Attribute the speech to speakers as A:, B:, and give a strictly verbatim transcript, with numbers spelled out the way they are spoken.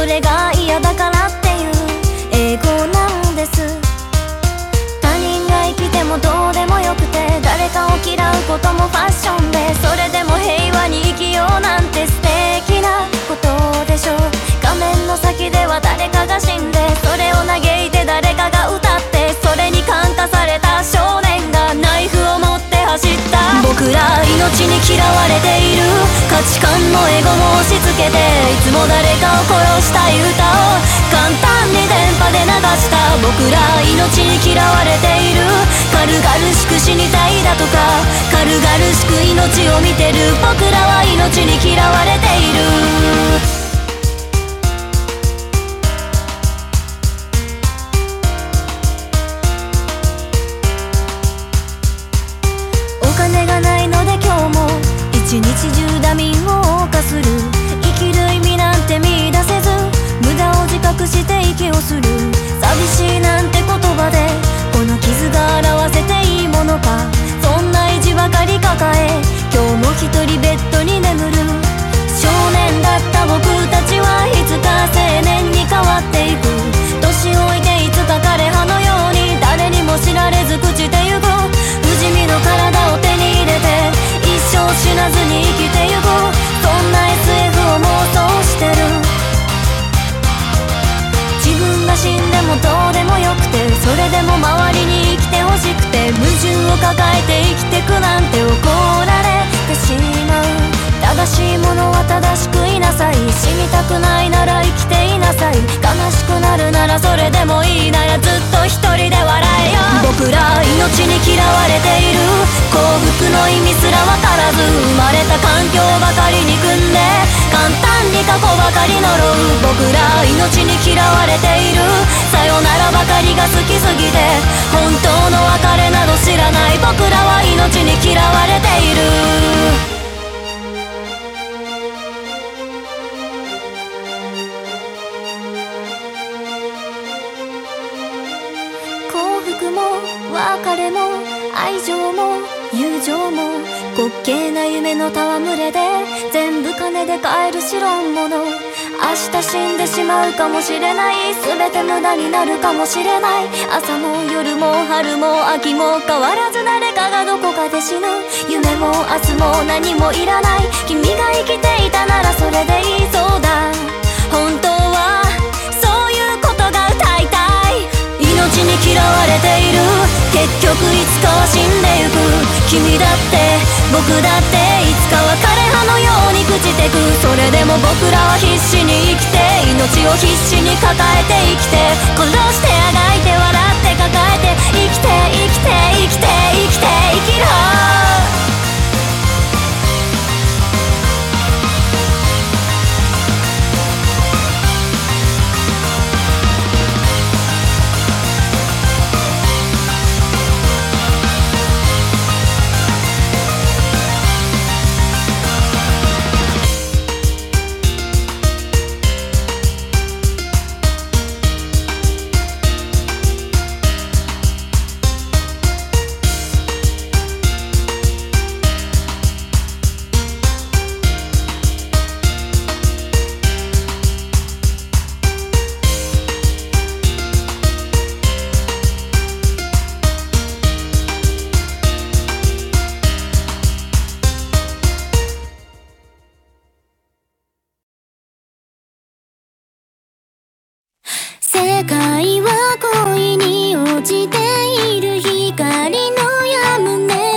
A: れが嫌だからっていう英語なんです。他人が生きてもどうでもよくて、誰かを嫌うこともファッションで、それでも平和に生きようなんて素敵なことでしょう。画面の先では誰かが死んで、それを嘆いて誰かが歌って、それに感化された少年がナイフを持って走った。僕ら命に嫌われている、価値観のエゴも押し付けて、いつも誰かを殺したい歌を簡単に電波で流した。僕ら命に嫌われている、軽々しく死にたいだとか、軽々しく命を見てる。僕らは命に嫌われている。一日中ダミンを謳歌する。生きる意味なんて見出せず、無駄を自覚して息をする。寂しいなんて言葉でこの傷が表せていいものか。そんな意地ばかり抱え、今日も一人ベッドに眠る。少年だった僕たちはいつか青年に変わっていく。年老いていつか枯葉のように誰にも知られず朽ちてゆく。不死身の体を手に入れて一生死なずに生きてゆく。そんな エスエフ を妄想してる。自分が死んでもどうでもよくて、それでも周りに生きてほしくて、矛盾を抱えて生きてくなんて怒られてしまう。正しいものは正しくいなさい。死にたくないなら生きていなさい。悲しくなるならそれでもいいならずっと一人で笑えよ。僕ら命に嫌われている、幸福の意味すら分からず、生まれた環境ばかり憎んで、簡単に過去ばかり呪う。僕ら命に嫌われている、さよならばかりが好きすぎて、本当の別れなど知らない。僕らは命に嫌われている。別れも愛情も友情も滑稽な夢の戯れで、全部金で買える代物。明日死んでしまうかもしれない、全て無駄になるかもしれない。朝も夜も春も秋も変わらず誰かがどこかで死ぬ。夢も明日も何もいらない。君が生きていたならそれでいいそうだ。本当はそういうことが歌いたい。命に嫌われている、結局いつかは死んでゆく。君だって僕だっていつかは枯葉のように朽ちてく。それでも僕らは必死に生きて、命を必死に抱えて生きて、殺してあがいて笑って抱えて、生きて生きて生きて生きて生きろ。世界